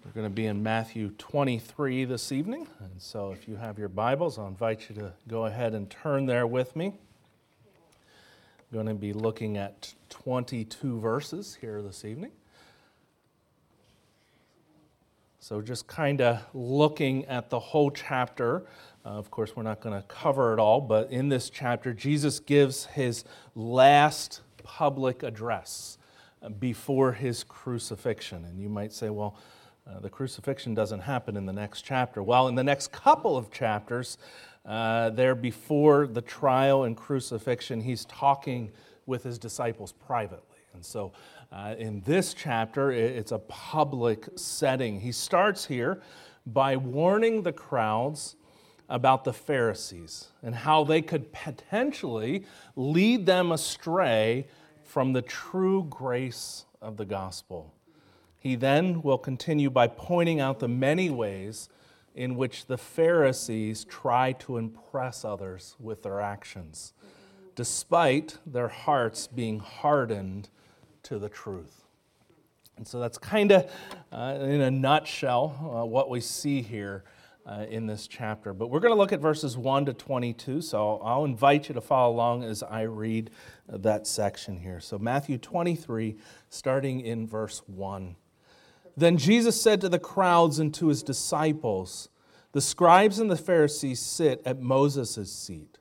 We're going to be in Matthew 23 this evening, and so if you have your Bibles, I'll invite you to go ahead and turn there with me. I'm going to be looking at 22 verses here this evening. So just kind of looking at the whole chapter. Of course, we're not going to cover it all, but in this chapter, Jesus gives his last public address before his crucifixion. And you might say, well, the crucifixion doesn't happen in the next chapter. Well, in the next couple of chapters, there before the trial and crucifixion, he's talking with his disciples privately. And so in this chapter, it's a public setting. He starts here by warning the crowds about the Pharisees and how they could potentially lead them astray from the true grace of the gospel. He then will continue by pointing out the many ways in which the Pharisees try to impress others with their actions, despite their hearts being hardened to the truth. And so that's kind of, in a nutshell, what we see here in this chapter. But we're going to look at verses 1 to 22, so I'll invite you to follow along as I read that section here. So Matthew 23, starting in verse 1. Then Jesus said to the crowds and to his disciples, "The scribes and the Pharisees sit at Moses' seat.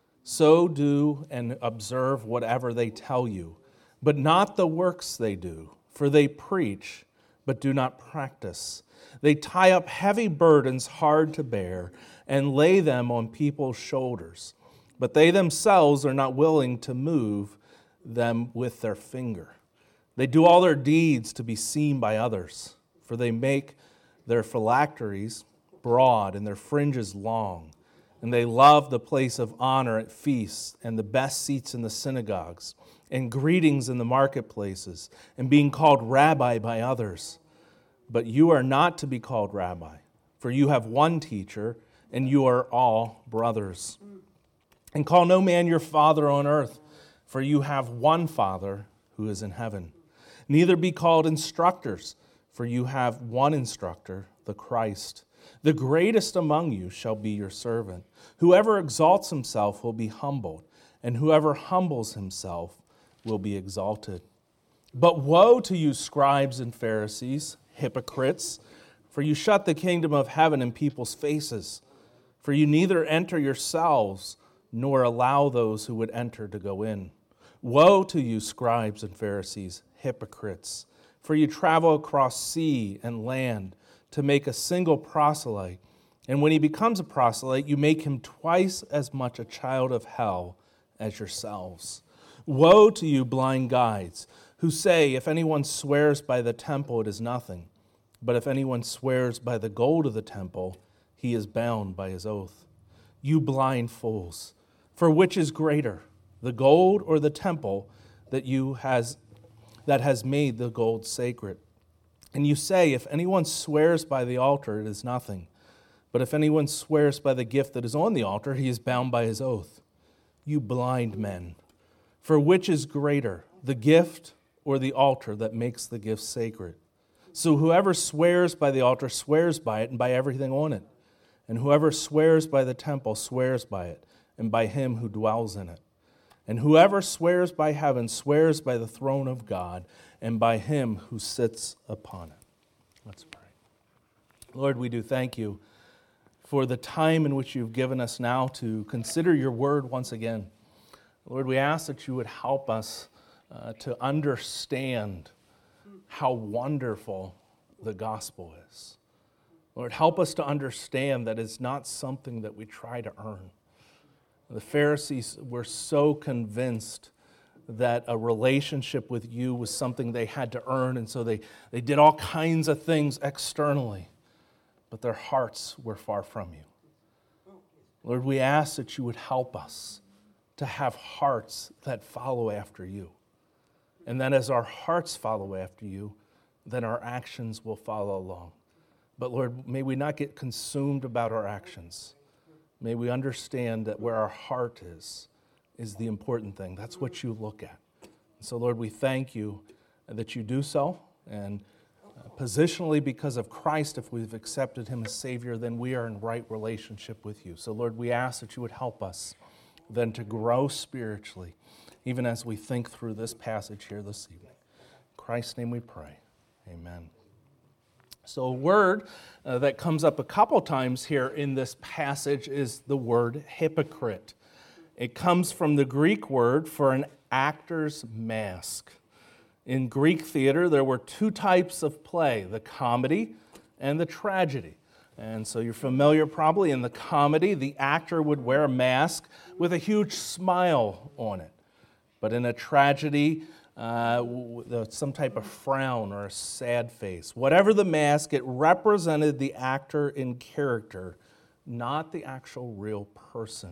So do and observe whatever they tell you, but not the works they do, for they preach, but do not practice. They tie up heavy burdens hard to bear and lay them on people's shoulders, but they themselves are not willing to move them with their finger. They do all their deeds to be seen by others, for they make their phylacteries broad and their fringes long, and they love the place of honor at feasts and the best seats in the synagogues and greetings in the marketplaces and being called rabbi by others. But you are not to be called rabbi, for you have one teacher, and you are all brothers. And call no man your father on earth, for you have one Father who is in heaven. Neither be called instructors, for you have one instructor, the Christ. The greatest among you shall be your servant. Whoever exalts himself will be humbled, and whoever humbles himself will be exalted. But woe to you, scribes and Pharisees, hypocrites, for you shut the kingdom of heaven in people's faces. For you neither enter yourselves, nor allow those who would enter to go in. Woe to you, scribes and Pharisees, hypocrites, for you travel across sea and land to make a single proselyte, and when he becomes a proselyte, you make him twice as much a child of hell as yourselves. Woe to you, blind guides, who say, if anyone swears by the temple, it is nothing, but if anyone swears by the gold of the temple, he is bound by his oath. You blind fools, for which is greater, the gold or the temple that has made the gold sacred? And you say, if anyone swears by the altar, it is nothing. But if anyone swears by the gift that is on the altar, he is bound by his oath. You blind men, for which is greater, the gift or the altar that makes the gift sacred? So whoever swears by the altar swears by it and by everything on it. And whoever swears by the temple swears by it and by him who dwells in it. And whoever swears by heaven swears by the throne of God and by him who sits upon it." Let's pray. Lord, we do thank you for the time in which you've given us now to consider your word once again. Lord, we ask that you would help us to understand how wonderful the gospel is. Lord, help us to understand that it's not something that we try to earn. The Pharisees were so convinced that a relationship with you was something they had to earn, and so they did all kinds of things externally, but their hearts were far from you. Lord, we ask that you would help us to have hearts that follow after you. And then as our hearts follow after you, then our actions will follow along. But Lord, may we not get consumed about our actions. May we understand that where our heart is the important thing. That's what you look at. So Lord, we thank you that you do so, and Positionally, because of Christ, if we've accepted him as Savior, then we are in right relationship with you. So, Lord, we ask that you would help us then to grow spiritually, even as we think through this passage here this evening. In Christ's name we pray. Amen. So a word that comes up a couple times here in this passage is the word hypocrite. It comes from the Greek word for an actor's mask. In Greek theater, there were two types of play, the comedy and the tragedy. And so you're familiar probably, in the comedy, the actor would wear a mask with a huge smile on it. But in a tragedy, some type of frown or a sad face. Whatever the mask, it represented the actor in character, not the actual real person.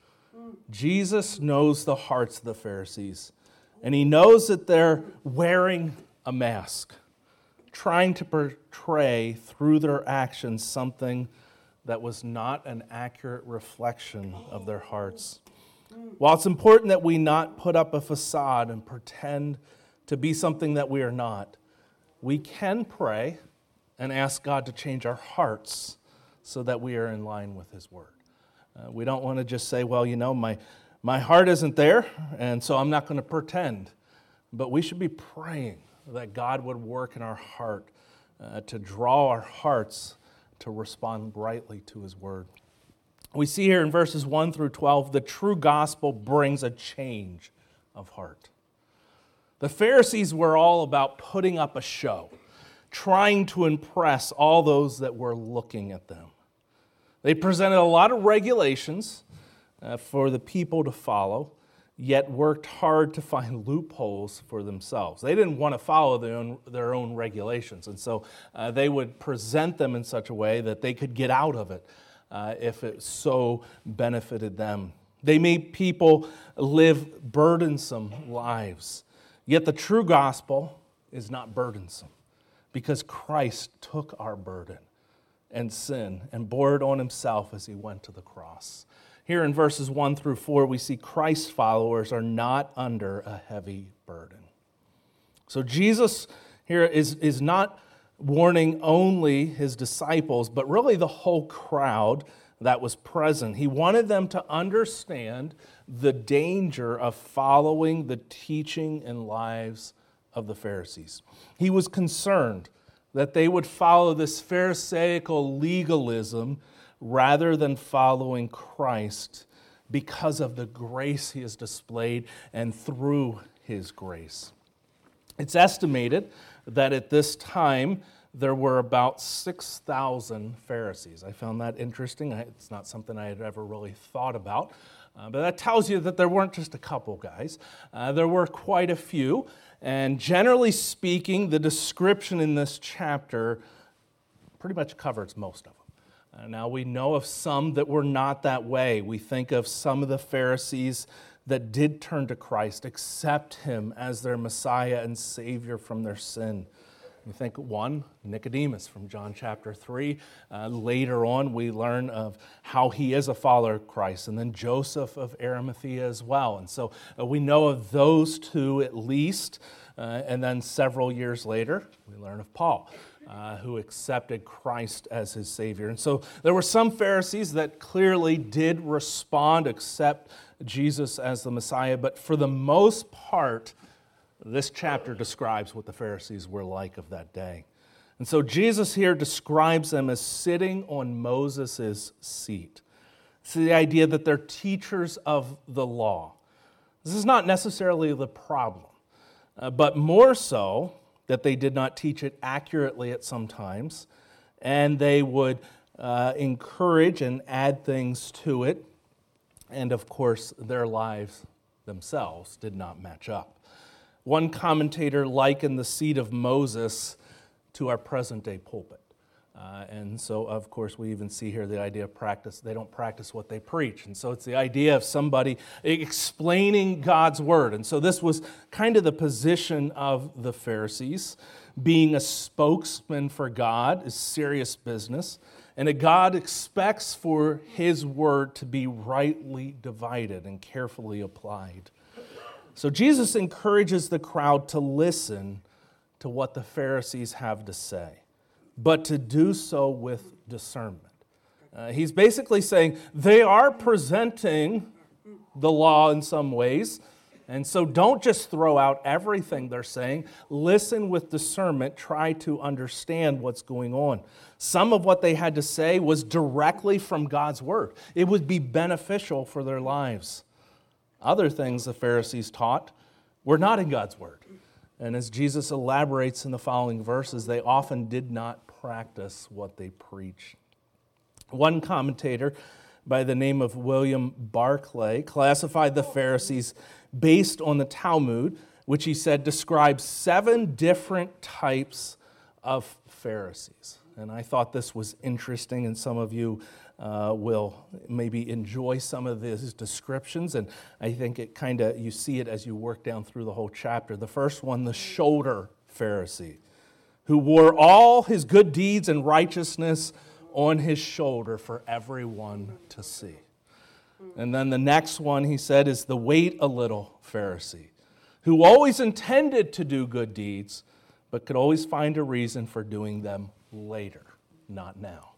Jesus knows the hearts of the Pharisees. And he knows that they're wearing a mask, trying to portray through their actions something that was not an accurate reflection of their hearts. While it's important that we not put up a facade and pretend to be something that we are not, we can pray and ask God to change our hearts so that we are in line with his word. We don't want to just say, well, my heart isn't there, and so I'm not going to pretend. But we should be praying that God would work in our heart to draw our hearts to respond rightly to his word. We see here in verses 1 through 12, the true gospel brings a change of heart. The Pharisees were all about putting up a show, trying to impress all those that were looking at them. They presented a lot of regulations for the people to follow, yet worked hard to find loopholes for themselves. They didn't want to follow their own regulations, and so they would present them in such a way that they could get out of it if it so benefited them. They made people live burdensome lives, yet the true gospel is not burdensome because Christ took our burden and sin and bore it on himself as he went to the cross. Here in verses 1 through 4, we see Christ's followers are not under a heavy burden. So Jesus here is not warning only his disciples, but really the whole crowd that was present. He wanted them to understand the danger of following the teaching and lives of the Pharisees. He was concerned that they would follow this Pharisaical legalism rather than following Christ because of the grace he has displayed and through his grace. It's estimated that at this time there were about 6,000 Pharisees. I found that interesting. It's not something I had ever really thought about, but that tells you that there weren't just a couple guys. There were quite a few, and generally speaking, the description in this chapter pretty much covers most of them. Now, we know of some that were not that way. We think of some of the Pharisees that did turn to Christ, accept him as their Messiah and Savior from their sin. We think one, Nicodemus from John chapter 3. Later on, we learn of how he is a follower of Christ, and then Joseph of Arimathea as well. And so we know of those two at least, and then several years later, we learn of Paul, who accepted Christ as his Savior. And so there were some Pharisees that clearly did respond, accept Jesus as the Messiah, but for the most part, this chapter describes what the Pharisees were like of that day. And so Jesus here describes them as sitting on Moses' seat. It's the idea that they're teachers of the law. This is not necessarily the problem, but more so that they did not teach it accurately at some times, and they would encourage and add things to it, and of course their lives themselves did not match up. One commentator likened the seat of Moses to our present-day pulpit. And so, of course, we even see here the idea of practice. They don't practice what they preach. And so it's the idea of somebody explaining God's word. And so this was kind of the position of the Pharisees. Being a spokesman for God is serious business. And that God expects for his word to be rightly divided and carefully applied. So Jesus encourages the crowd to listen to what the Pharisees have to say, but to do so with discernment. He's basically saying they are presenting the law in some ways, and so don't just throw out everything they're saying. Listen with discernment. Try to understand what's going on. Some of what they had to say was directly from God's word. It would be beneficial for their lives. Other things the Pharisees taught were not in God's word. And as Jesus elaborates in the following verses, they often did not practice what they preached. One commentator by the name of William Barclay classified the Pharisees based on the Talmud, which he said describes 7 different types of Pharisees. And I thought this was interesting, and some of you will maybe enjoy some of these descriptions, and I think it you see it as you work down through the whole chapter. The first one, the shoulder Pharisee, who wore all his good deeds and righteousness on his shoulder for everyone to see. And then the next one, he said, is the wait a little Pharisee, who always intended to do good deeds, but could always find a reason for doing them later, not now.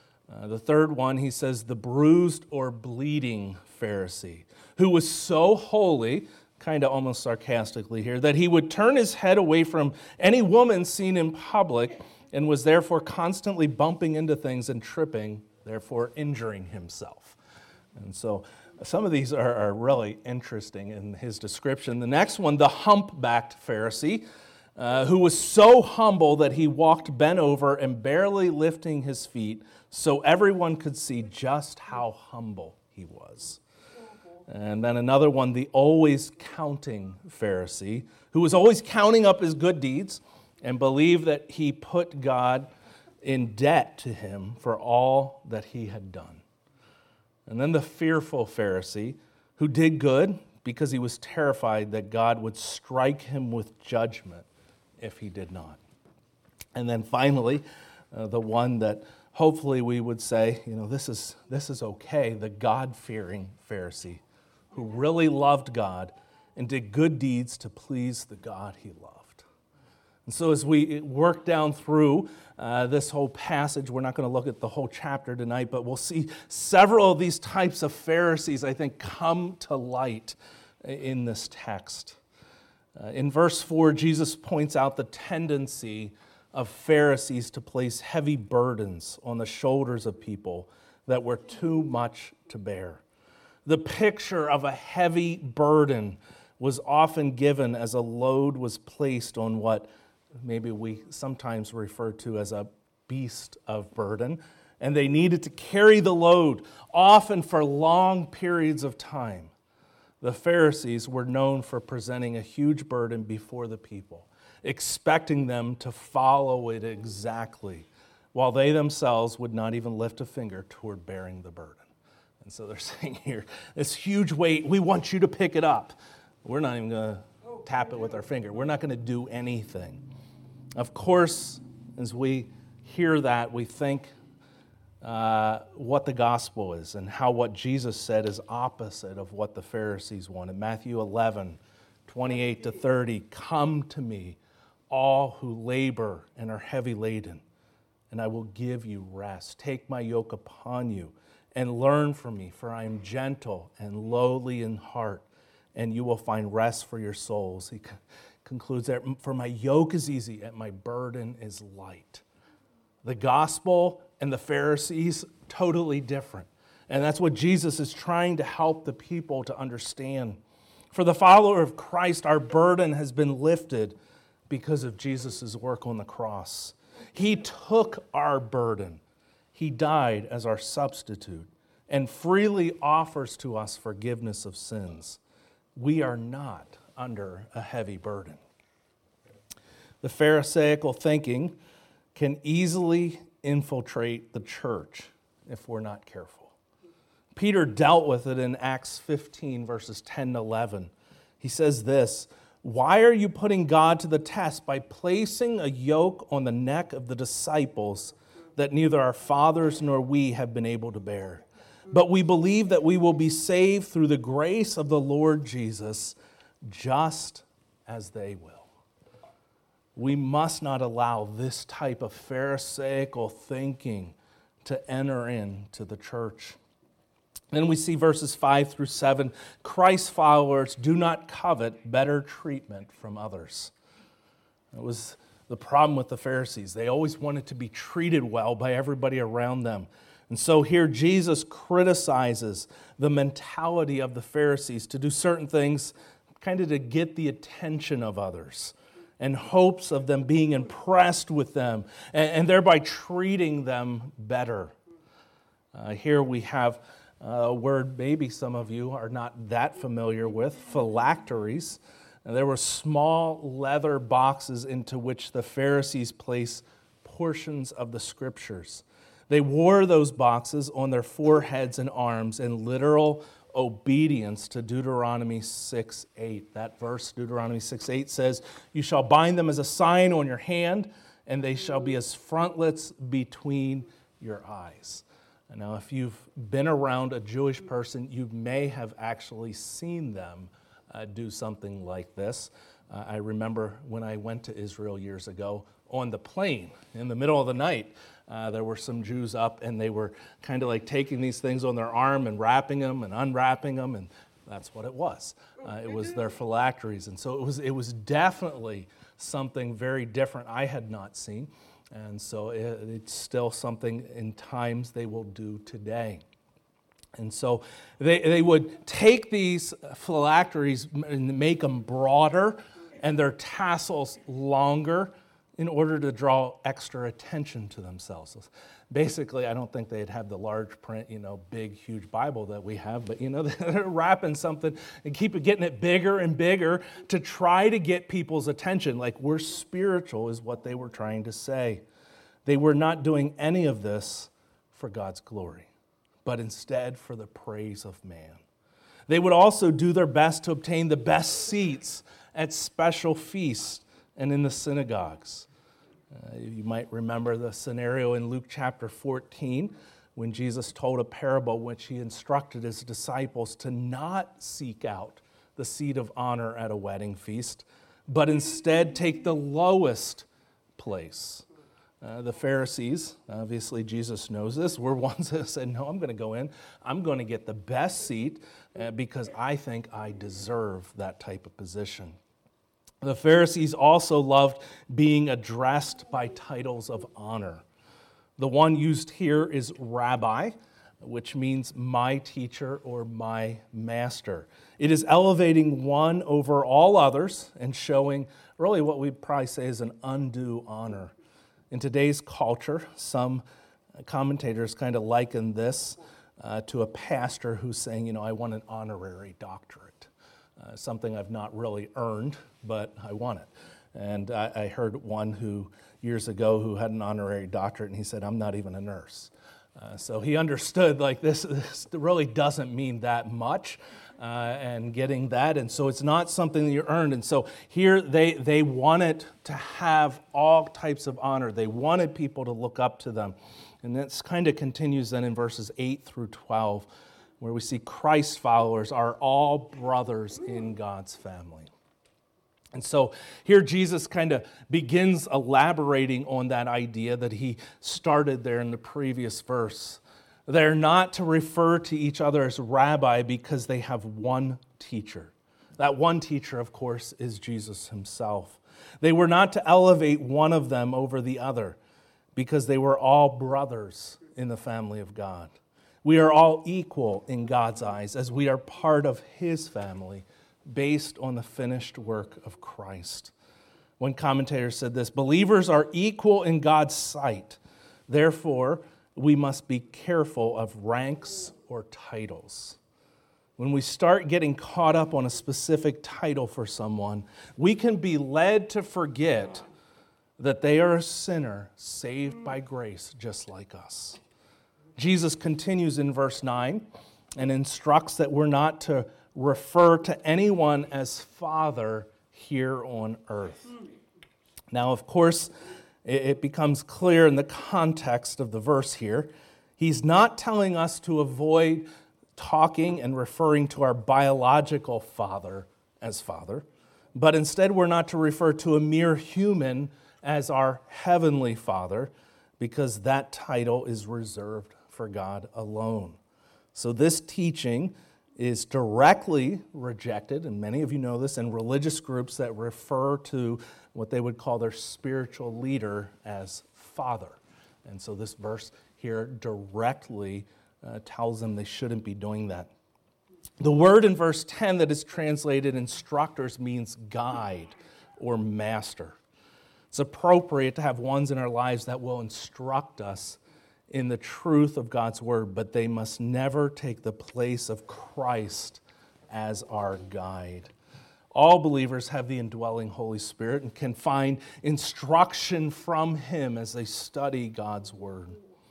The third one, he says, the bruised or bleeding Pharisee, who was so holy, kind of almost sarcastically here, that he would turn his head away from any woman seen in public and was therefore constantly bumping into things and tripping, therefore injuring himself. And so some of these are really interesting in his description. The next one, the humpbacked Pharisee, who was so humble that he walked bent over and barely lifting his feet so everyone could see just how humble he was. And then another one, the always counting Pharisee, who was always counting up his good deeds and believed that he put God in debt to him for all that he had done. And then the fearful Pharisee, who did good because he was terrified that God would strike him with judgment if he did not. And then finally, the one that hopefully we would say, this is okay, the God-fearing Pharisee, who really loved God and did good deeds to please the God he loved. And so as we work down through this whole passage, we're not going to look at the whole chapter tonight, but we'll see several of these types of Pharisees, I think, come to light in this text. In verse 4, Jesus points out the tendency of Pharisees to place heavy burdens on the shoulders of people that were too much to bear. The picture of a heavy burden was often given as a load was placed on what maybe we sometimes refer to as a beast of burden, and they needed to carry the load, often for long periods of time. The Pharisees were known for presenting a huge burden before the people, expecting them to follow it exactly, while they themselves would not even lift a finger toward bearing the burden. And so they're saying here, this huge weight, we want you to pick it up. We're not even going to tap it with our finger. We're not going to do anything. Of course, as we hear that, we think what the gospel is and how what Jesus said is opposite of what the Pharisees wanted. Matthew 11, 28 to 30, come to me, all who labor and are heavy laden, and I will give you rest. Take my yoke upon you and learn from me, for I am gentle and lowly in heart, and you will find rest for your souls. He concludes that, for my yoke is easy and my burden is light. The gospel and the Pharisees, totally different. And that's what Jesus is trying to help the people to understand. For the follower of Christ, our burden has been lifted because of Jesus' work on the cross. He took our burden. He died as our substitute and freely offers to us forgiveness of sins. We are not under a heavy burden. The Pharisaical thinking can easily infiltrate the church if we're not careful. Peter dealt with it in Acts 15, verses 10 to 11. He says this, why are you putting God to the test by placing a yoke on the neck of the disciples that neither our fathers nor we have been able to bear? But we believe that we will be saved through the grace of the Lord Jesus, just as they will. We must not allow this type of Pharisaical thinking to enter into the church. Then we see verses 5 through 7. Christ's followers do not covet better treatment from others. It was the problem with the Pharisees. They always wanted to be treated well by everybody around them. And so here Jesus criticizes the mentality of the Pharisees to do certain things kind of to get the attention of others and hopes of them being impressed with them and thereby treating them better. Here we have a word maybe some of you are not that familiar with, phylacteries. And there were small leather boxes into which the Pharisees placed portions of the Scriptures. They wore those boxes on their foreheads and arms in literal obedience to Deuteronomy 6:8. That verse, Deuteronomy 6:8, says, "You shall bind them as a sign on your hand, and they shall be as frontlets between your eyes." Now, if you've been around a Jewish person, you may have actually seen them do something like this. I remember when I went to Israel years ago on the plane in the middle of the night, there were some Jews up and they were kind of like taking these things on their arm and wrapping them and unwrapping them, and that's what it was. It was their phylacteries. And so it was definitely something very different I had not seen. And so it's still something in times they will do today. And so they would take these phylacteries and make them broader and their tassels longer in order to draw extra attention to themselves. Basically, I don't think they'd have the large print, big, huge Bible that we have, but, they're wrapping something and getting it bigger and bigger to try to get people's attention. Like, we're spiritual is what they were trying to say. They were not doing any of this for God's glory, but instead for the praise of man. They would also do their best to obtain the best seats at special feasts and in the synagogues. You might remember the scenario in Luke chapter 14 when Jesus told a parable in which he instructed his disciples to not seek out the seat of honor at a wedding feast, but instead take the lowest place. The Pharisees, obviously Jesus knows this, were ones that said, no, I'm going to go in. I'm going to get the best seat because I think I deserve that type of position. The Pharisees also loved being addressed by titles of honor. The one used here is rabbi, which means my teacher or my master. It is elevating one over all others and showing really what we'd probably say is an undue honor. In today's culture, some commentators kind of liken this to a pastor who's saying, I want an honorary doctorate. Something I've not really earned, but I want it. And I heard one who years ago who had an honorary doctorate, and he said, I'm not even a nurse. So he understood, like, this really doesn't mean that much, and getting that. And so it's not something that you earned. And so here they wanted to have all types of honor. They wanted people to look up to them. And this kind of continues then in verses 8 through 12, where we see Christ's followers are all brothers in God's family. And so here Jesus kind of begins elaborating on that idea that he started there in the previous verse. They're not to refer to each other as rabbi because they have one teacher. That one teacher, of course, is Jesus himself. They were not to elevate one of them over the other because they were all brothers in the family of God. We are all equal in God's eyes as we are part of his family based on the finished work of Christ. One commentator said this, believers are equal in God's sight. Therefore, we must be careful of ranks or titles. When we start getting caught up on a specific title for someone, we can be led to forget that they are a sinner saved by grace just like us. Jesus continues in verse 9 and instructs that we're not to refer to anyone as Father here on earth. Now, of course, it becomes clear in the context of the verse here, he's not telling us to avoid talking and referring to our biological father as Father, But instead, we're not to refer to a mere human as our heavenly Father, because that title is reserved for God alone. So this teaching is directly rejected, and many of you know this, in religious groups that refer to what they would call their spiritual leader as Father. And so this verse here directly tells them they shouldn't be doing that. The word in verse 10 that is translated instructors means guide or master. It's appropriate to have ones in our lives that will instruct us in the truth of God's word, but they must never take the place of Christ as our guide. All believers have the indwelling Holy Spirit and can find instruction from Him as they study God's word.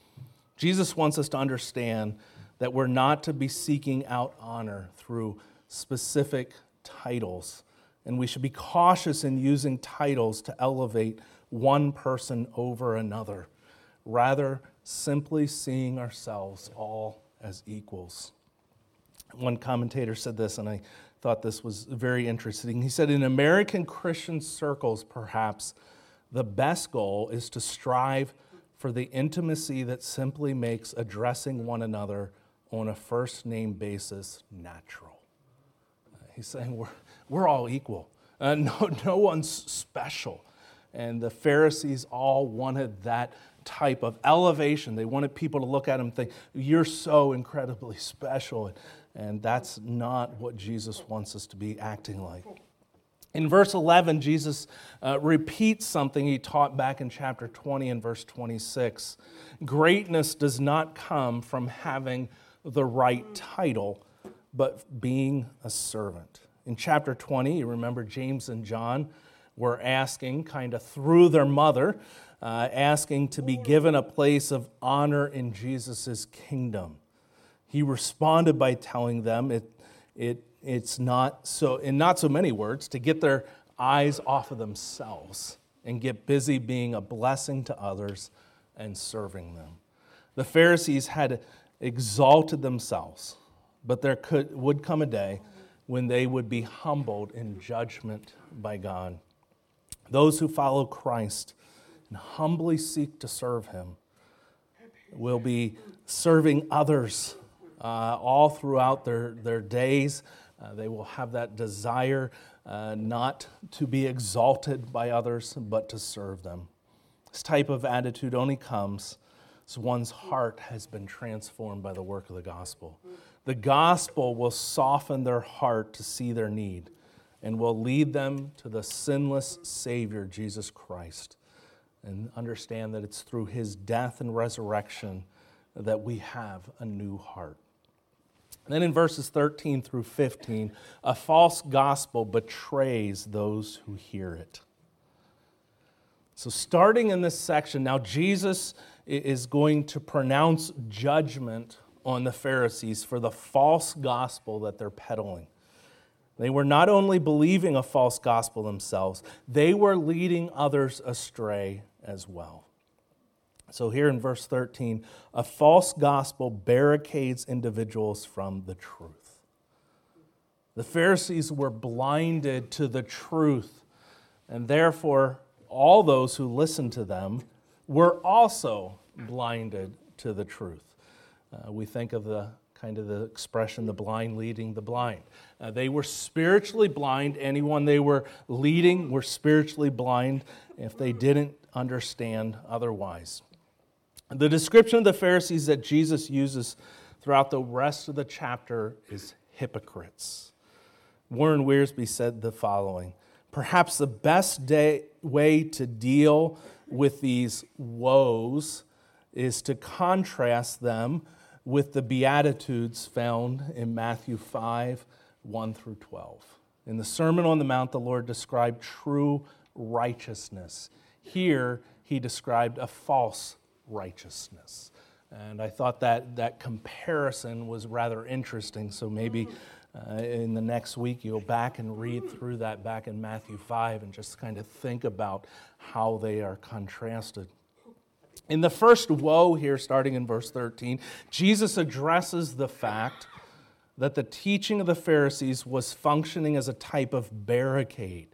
Jesus wants us to understand that we're not to be seeking out honor through specific titles, and we should be cautious in using titles to elevate one person over another, rather simply seeing ourselves all as equals. One commentator said this, and I thought this was very interesting. He said, in American Christian circles, perhaps, the best goal is to strive for the intimacy that simply makes addressing one another on a first-name basis natural. He's saying we're all equal. No one's special. And the Pharisees all wanted that type of elevation. They wanted people to look at them and think, you're so incredibly special. And that's not what Jesus wants us to be acting like. In verse 11, Jesus repeats something he taught back in chapter 20 and verse 26. Greatness does not come from having the right title, but being a servant. In chapter 20, you remember James and John were asking, kind of through their mother, asking to be given a place of honor in Jesus' kingdom. He responded by telling them it's not so, in not so many words, to get their eyes off of themselves and get busy being a blessing to others and serving them. The Pharisees had exalted themselves, but there would come a day when they would be humbled in judgment by God. Those who follow Christ and humbly seek to serve Him will be serving others all throughout their days. They will have that desire not to be exalted by others, but to serve them. This type of attitude only comes as one's heart has been transformed by the work of the gospel. The gospel will soften their heart to see their need and will lead them to the sinless Savior, Jesus Christ, and understand that it's through His death and resurrection that we have a new heart. And then in verses 13 through 15, a false gospel betrays those who hear it. So starting in this section, now Jesus is going to pronounce judgment on the Pharisees for the false gospel that they're peddling. They were not only believing a false gospel themselves, they were leading others astray as well. So here in verse 13, a false gospel barricades individuals from the truth. The Pharisees were blinded to the truth, and therefore all those who listened to them were also blinded to the truth. We think of the expression, the blind leading the blind. They were spiritually blind. Anyone they were leading were spiritually blind if they didn't understand otherwise. The description of the Pharisees that Jesus uses throughout the rest of the chapter is hypocrites. Warren Wiersbe said the following: perhaps the best way to deal with these woes is to contrast them with the Beatitudes found in Matthew 5, 1 through 12. In the Sermon on the Mount, the Lord described true righteousness. Here, He described a false righteousness. And I thought that comparison was rather interesting, so maybe in the next week you'll back and read through that back in Matthew 5 and just kind of think about how they are contrasted. In the first woe here, starting in verse 13, Jesus addresses the fact that the teaching of the Pharisees was functioning as a type of barricade.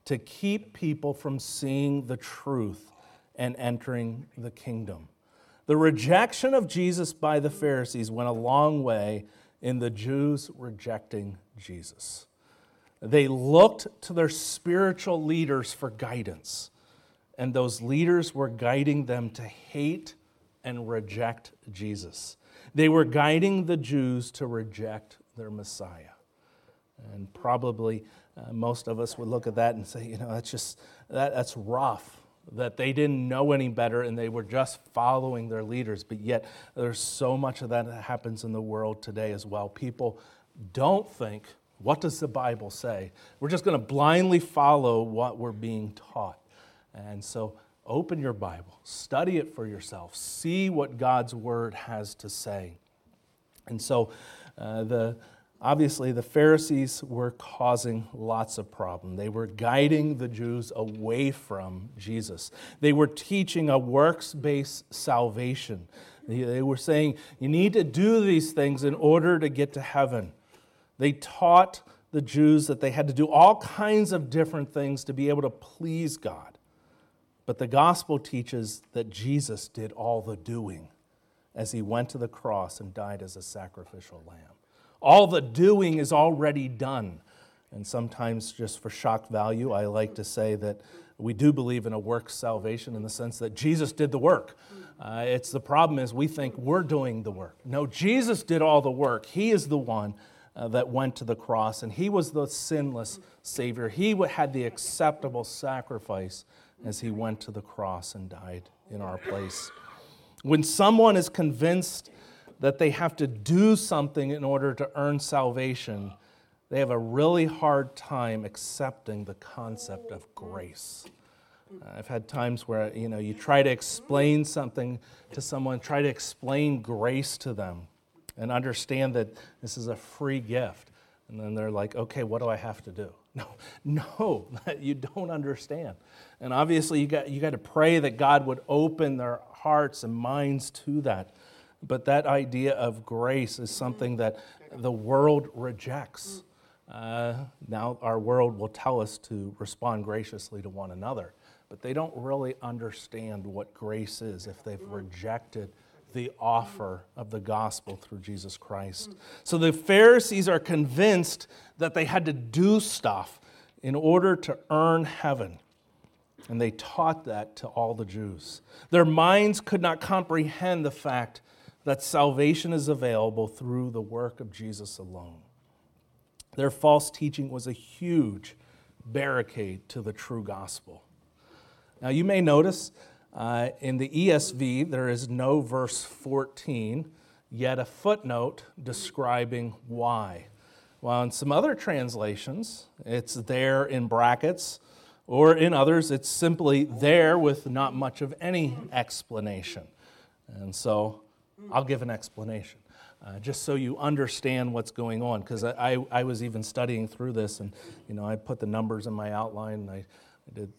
to keep people from seeing the truth and entering the kingdom. The rejection of Jesus by the Pharisees went a long way in the Jews rejecting Jesus. They looked to their spiritual leaders for guidance, and those leaders were guiding them to hate and reject Jesus. They were guiding the Jews to reject their Messiah. And probably most of us would look at that and say, that's rough, that they didn't know any better and they were just following their leaders. But yet there's so much of that happens in the world today as well. People don't think, what does the Bible say? We're just going to blindly follow what we're being taught. And so open your Bible, study it for yourself, see what God's Word has to say. And so obviously the Pharisees were causing lots of problems. They were guiding the Jews away from Jesus. They were teaching a works-based salvation. They were saying, you need to do these things in order to get to heaven. They taught the Jews that they had to do all kinds of different things to be able to please God. But the gospel teaches that Jesus did all the doing as he went to the cross and died as a sacrificial lamb. All the doing is already done. And sometimes, just for shock value, I like to say that we do believe in a works salvation in the sense that Jesus did the work. It's the problem is we think we're doing the work. No, Jesus did all the work. He is the one that went to the cross, and he was the sinless Savior. He had the acceptable sacrifice as he went to the cross and died in our place. When someone is convinced that they have to do something in order to earn salvation, they have a really hard time accepting the concept of grace. I've had times where, you try to explain something to someone, try to explain grace to them, and understand that this is a free gift. And then they're like, okay, what do I have to do? No, you don't understand. And obviously you got to pray that God would open their hearts and minds to that. But that idea of grace is something that the world rejects. Now our world will tell us to respond graciously to one another, but they don't really understand what grace is if they've rejected the offer of the gospel through Jesus Christ. So the Pharisees are convinced that they had to do stuff in order to earn heaven. And they taught that to all the Jews. Their minds could not comprehend the fact that salvation is available through the work of Jesus alone. Their false teaching was a huge barricade to the true gospel. Now you may notice in the ESV there is no verse 14, yet a footnote describing why. While in some other translations it's there in brackets, or in others it's simply there with not much of any explanation. And so I'll give an explanation, just so you understand what's going on, because I was even studying through this, and I put the numbers in my outline, and I did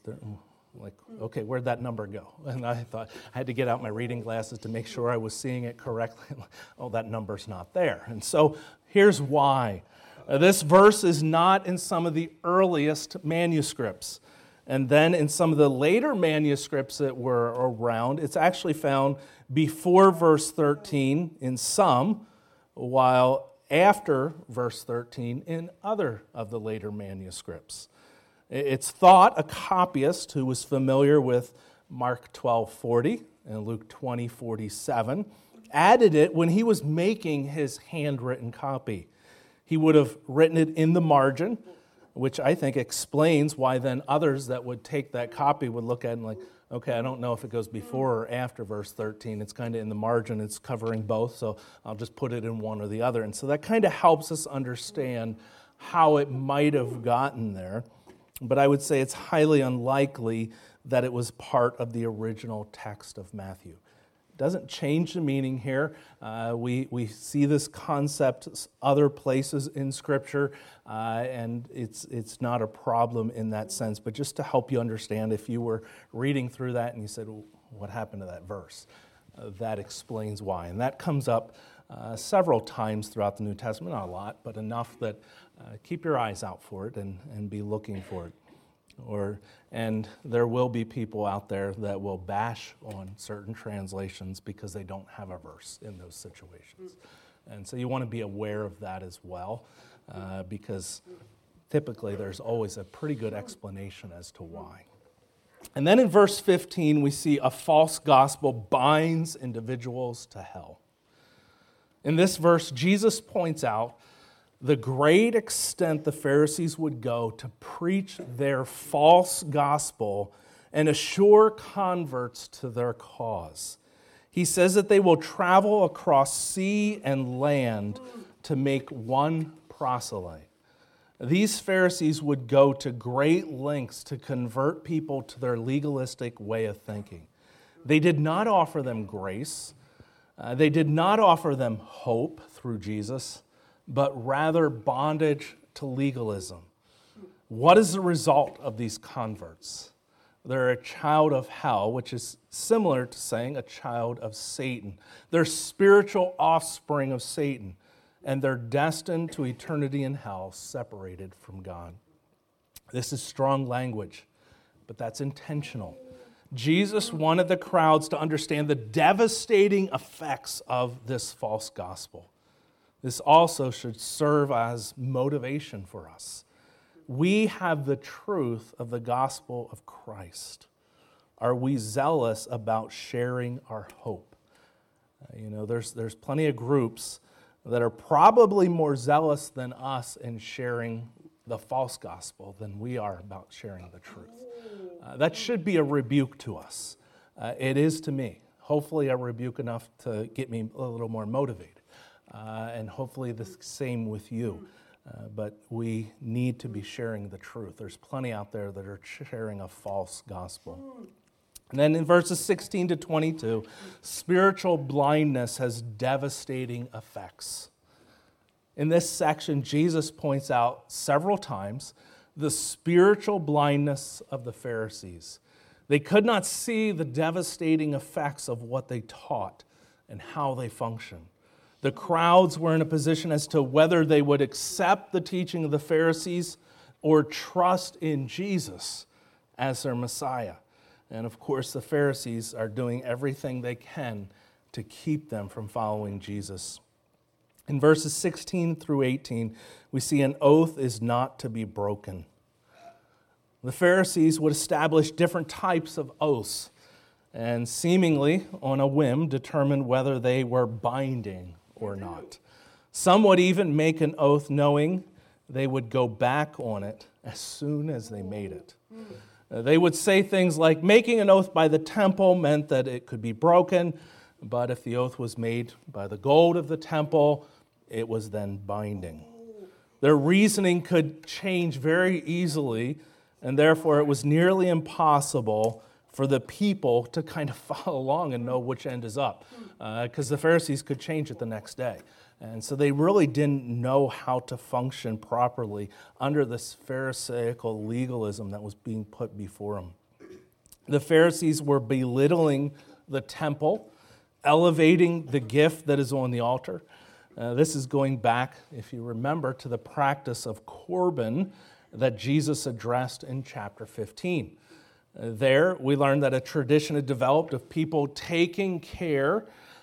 okay, where'd that number go? And I thought I had to get out my reading glasses to make sure I was seeing it correctly. Oh, that number's not there. And so here's why. This verse is not in some of the earliest manuscripts. And then in some of the later manuscripts that were around, it's actually found before verse 13 in some, while after verse 13 in other of the later manuscripts. It's thought a copyist who was familiar with Mark 12:40 and Luke 20:47 added it when he was making his handwritten copy. He would have written it in the margin, which I think explains why then others that would take that copy would look at it and like, okay, I don't know if it goes before or after verse 13. It's kind of in the margin. It's covering both, so I'll just put it in one or the other. And so that kind of helps us understand how it might have gotten there. But I would say it's highly unlikely that it was part of the original text of Matthew. It doesn't change the meaning here. We see this concept other places in Scripture, and it's not a problem in that sense. But just to help you understand, if you were reading through that and you said, well, what happened to that verse? That explains why. And that comes up several times throughout the New Testament, not a lot, but enough that keep your eyes out for it and be looking for it. And there will be people out there that will bash on certain translations because they don't have a verse in those situations. And so you want to be aware of that as well, because typically there's always a pretty good explanation as to why. And then in verse 15, we see a false gospel binds individuals to hell. In this verse, Jesus points out the great extent the Pharisees would go to preach their false gospel and assure converts to their cause. He says that they will travel across sea and land to make one proselyte. These Pharisees would go to great lengths to convert people to their legalistic way of thinking. They did not offer them grace. They did not offer them hope through Jesus, but rather bondage to legalism. What is the result of these converts? They're a child of hell, which is similar to saying a child of Satan. They're spiritual offspring of Satan, and they're destined to eternity in hell, separated from God. This is strong language, but that's intentional. Jesus wanted the crowds to understand the devastating effects of this false gospel. This also should serve as motivation for us. We have the truth of the gospel of Christ. Are we zealous about sharing our hope? There's plenty of groups that are probably more zealous than us in sharing the false gospel than we are about sharing the truth. That should be a rebuke to us. It is to me. Hopefully a rebuke enough to get me a little more motivated. And hopefully the same with you. But we need to be sharing the truth. There's plenty out there that are sharing a false gospel. And then in verses 16 to 22, spiritual blindness has devastating effects. In this section, Jesus points out several times the spiritual blindness of the Pharisees. They could not see the devastating effects of what they taught and how they functioned. The crowds were in a position as to whether they would accept the teaching of the Pharisees or trust in Jesus as their Messiah. And of course, the Pharisees are doing everything they can to keep them from following Jesus. In verses 16 through 18, we see an oath is not to be broken. The Pharisees would establish different types of oaths and seemingly, on a whim, determine whether they were binding or not. Some would even make an oath knowing they would go back on it as soon as they made it. They would say things like, making an oath by the temple meant that it could be broken, but if the oath was made by the gold of the temple, it was then binding. Their reasoning could change very easily, and therefore it was nearly impossible for the people to kind of follow along and know which end is up, because the Pharisees could change it the next day. And so they really didn't know how to function properly under this Pharisaical legalism that was being put before them. The Pharisees were belittling the temple, elevating the gift that is on the altar. This is going back, if you remember, to the practice of Corban that Jesus addressed in chapter 15. There, we learned that a tradition had developed of people taking care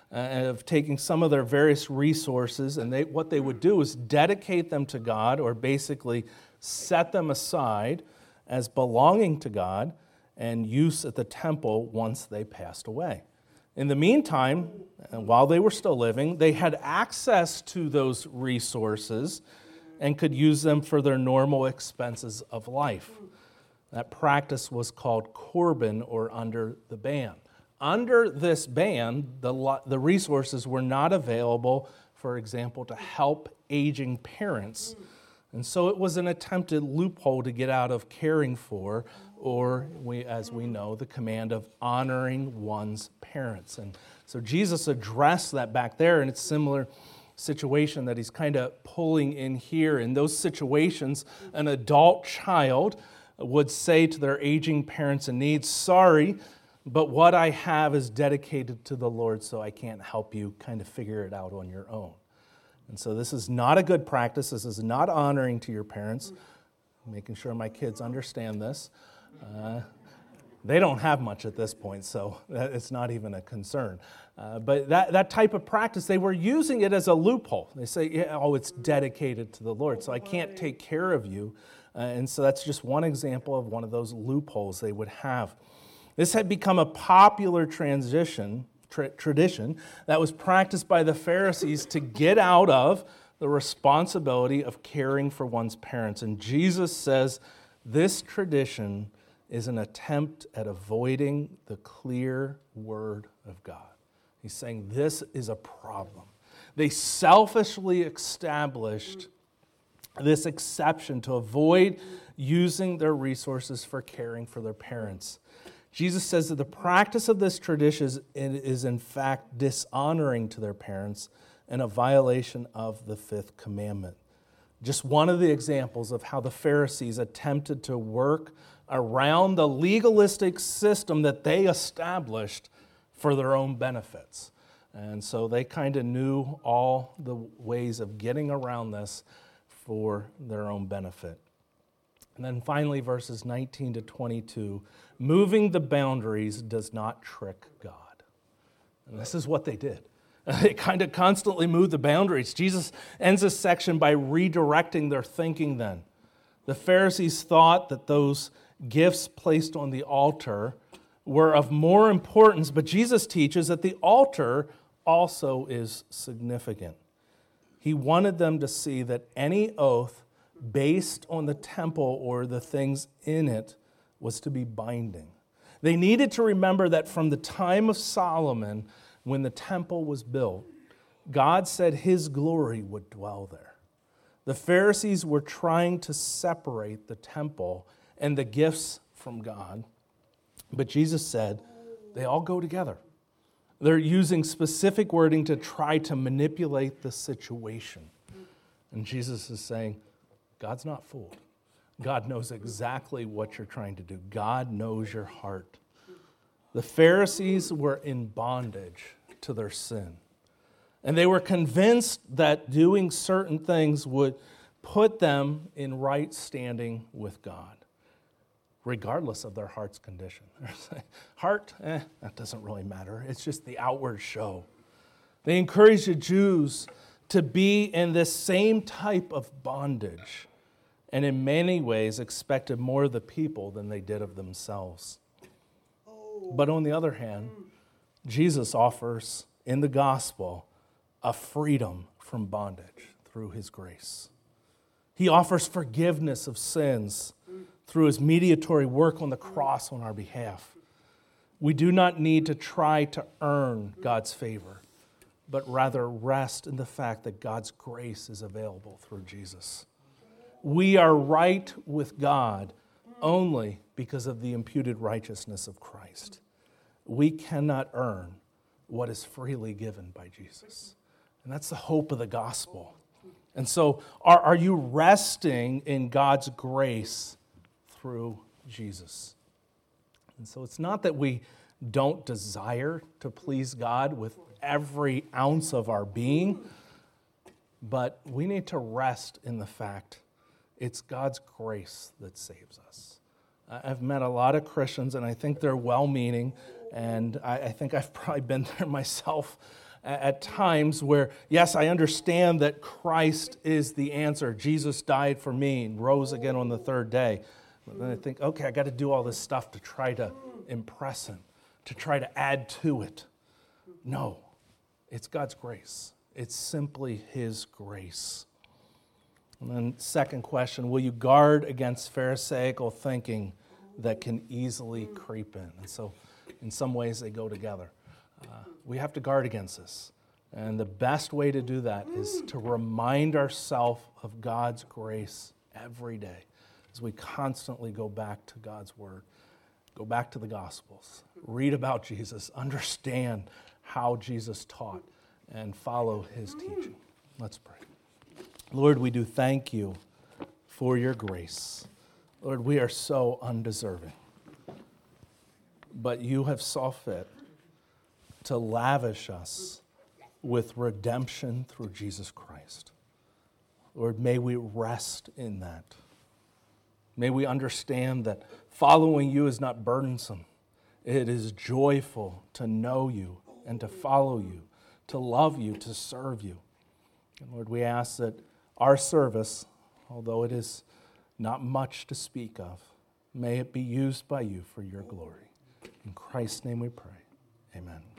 of taking some of their various resources, and what they would do is dedicate them to God, or basically set them aside as belonging to God and use at the temple once they passed away. In the meantime, and while they were still living, they had access to those resources and could use them for their normal expenses of life. That practice was called Corban, or under the ban. Under this ban, the resources were not available, for example, to help aging parents. And so it was an attempted loophole to get out of caring for, or as we know, the command of honoring one's parents. And so Jesus addressed that back there, and it's a similar situation that he's kind of pulling in here. In those situations, an adult child would say to their aging parents in need, "Sorry, but what I have is dedicated to the Lord, so I can't help you kind of figure it out on your own." And so this is not a good practice. This is not honoring to your parents. making sure my kids understand this. They don't have much at this point, so it's not even a concern. But that type of practice, they were using it as a loophole. They say, yeah, oh, it's dedicated to the Lord, so I can't take care of you. And so that's just one example of one of those loopholes they would have. This had become a popular tradition that was practiced by the Pharisees to get out of the responsibility of caring for one's parents. And Jesus says this tradition is an attempt at avoiding the clear word of God. He's saying this is a problem. They selfishly established this exception to avoid using their resources for caring for their parents. Jesus says that the practice of this tradition is in fact dishonoring to their parents and a violation of the fifth commandment. Just one of the examples of how the Pharisees attempted to work around the legalistic system that they established for their own benefits. And so they kind of knew all the ways of getting around this for their own benefit. And then finally, verses 19 to 22, moving the boundaries does not trick God. And this is what they did. They kind of constantly moved the boundaries. Jesus ends this section by redirecting their thinking then. The Pharisees thought that those gifts placed on the altar were of more importance, but Jesus teaches that the altar also is significant. He wanted them to see that any oath based on the temple or the things in it was to be binding. They needed to remember that from the time of Solomon, when the temple was built, God said his glory would dwell there. The Pharisees were trying to separate the temple and the gifts from God, but Jesus said they all go together. They're using specific wording to try to manipulate the situation. And Jesus is saying, God's not fooled. God knows exactly what you're trying to do. God knows your heart. The Pharisees were in bondage to their sin. And they were convinced that doing certain things would put them in right standing with God, regardless of their heart's condition. Heart, that doesn't really matter. It's just the outward show. They encouraged the Jews to be in this same type of bondage, and in many ways expected more of the people than they did of themselves. But on the other hand, Jesus offers in the gospel a freedom from bondage through his grace. He offers forgiveness of sins through his mediatory work on the cross on our behalf. We do not need to try to earn God's favor, but rather rest in the fact that God's grace is available through Jesus. We are right with God only because of the imputed righteousness of Christ. We cannot earn what is freely given by Jesus. And that's the hope of the gospel. And so, are you resting in God's grace through Jesus? And so it's not that we don't desire to please God with every ounce of our being, but we need to rest in the fact it's God's grace that saves us. I've met a lot of Christians, and I think they're well-meaning, and I think I've probably been there myself at times where, yes, I understand that Christ is the answer. Jesus died for me and rose again on the third day. But then I think, okay, I got to do all this stuff to try to impress him, to try to add to it. No, it's God's grace. It's simply his grace. And then second question, will you guard against Pharisaical thinking that can easily creep in? And so in some ways they go together. We have to guard against this. And the best way to do that is to remind ourselves of God's grace every day as we constantly go back to God's Word, go back to the Gospels, read about Jesus, understand how Jesus taught, and follow his teaching. Let's pray. Lord, we do thank you for your grace. Lord, we are so undeserving, but you have saw fit to lavish us with redemption through Jesus Christ. Lord, may we rest in that. May we understand that following you is not burdensome. It is joyful to know you and to follow you, to love you, to serve you. And Lord, we ask that our service, although it is not much to speak of, may it be used by you for your glory. In Christ's name we pray. Amen.